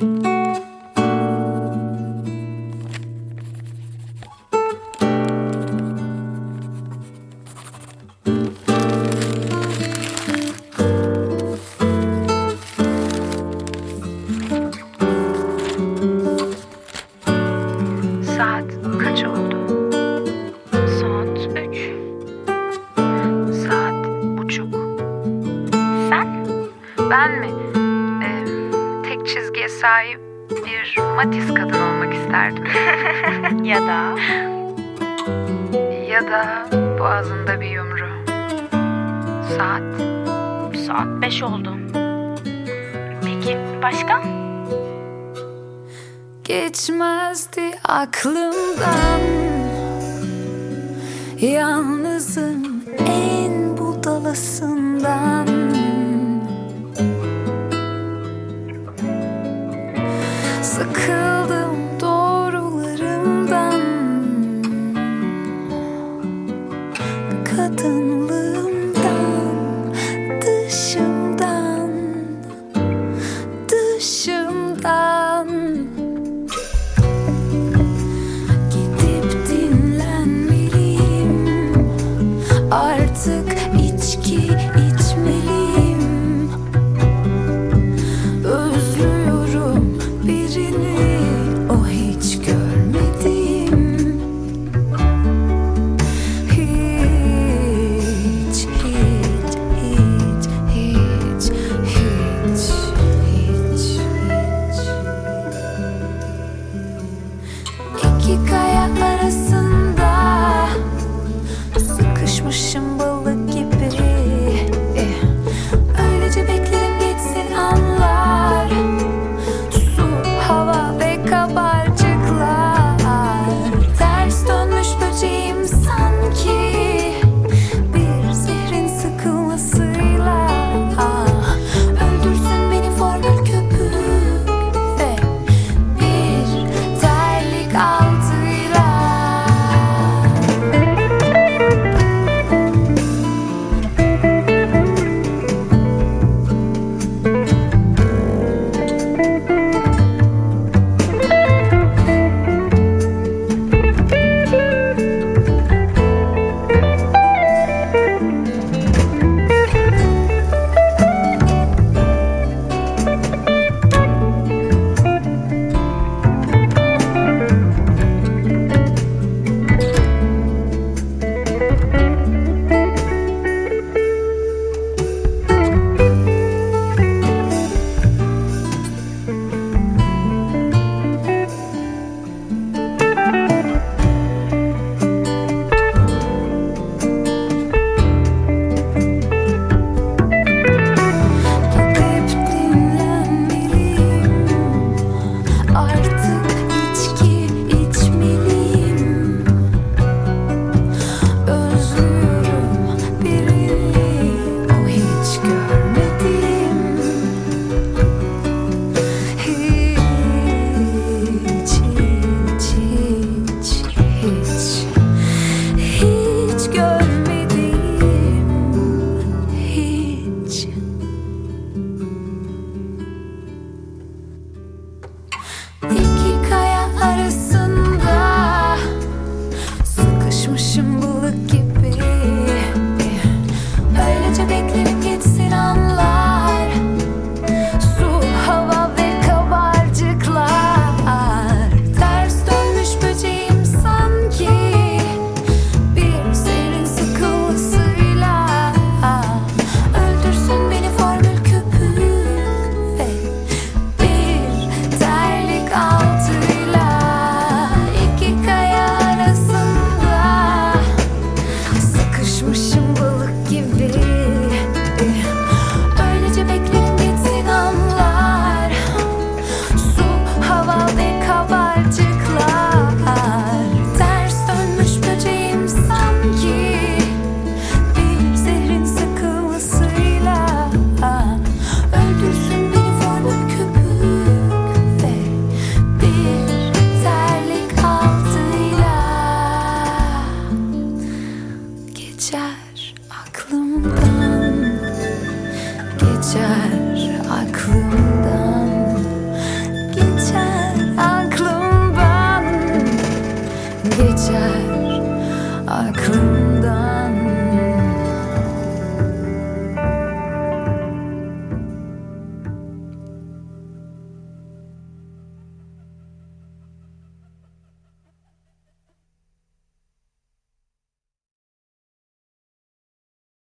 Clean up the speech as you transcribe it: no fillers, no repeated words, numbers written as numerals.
Saat kaç oldu? Saat 3. Saat buçuk. Sen? Ben mi? Tek çizgiye sahip bir Matiz kadın olmak isterdim. Ya da boğazında bir yumru. Saat 5 oldu. Peki başka? Geçmezdi aklımdan, yalnızım en budalasından. Sıkıldım doğrularımdan, kadınlığımdan, dışımdan. Gidip dinlenmeliyim, artık içki içmeliyim. Özlüyorum birini, o hiç görmediğim. Hiç. İki kaya arasında sıkışmışım balık gibi. Öylece beklerim geçsin anlar, su, hava ve kabarcıklar. Ters dönmüş böceğim sanki, bir zehrin sıkılmasıyla. Öldürsün beni formül köpük ve bir terlik altıyla. Artık içki içmeliyim. Özlüyorum birini, o hiç görmediğim. Hiç görmediğim. Hiç. İki kaya arasında sıkışmışım balık gibi. Öylece beklerim geçsin anlar, su, hava ve kabarcıklar. Ters dönmüş böceğim sanki, bir zehrin sıkılmasıyla. Öldürsün beni formül köpük ve bir terlik altıyla. İki kaya arasında sıkışmışım balık gibi. Öylece beklerim geçsin anlar, su, hava ve kabarcıklar. Ters dönmüş böceğim sanki, bir zehrin sıkılmasıyla. Öldürsün beni formül köpük ve bir terlik altıyla. Geçer aklımdan, geçer aklımdan.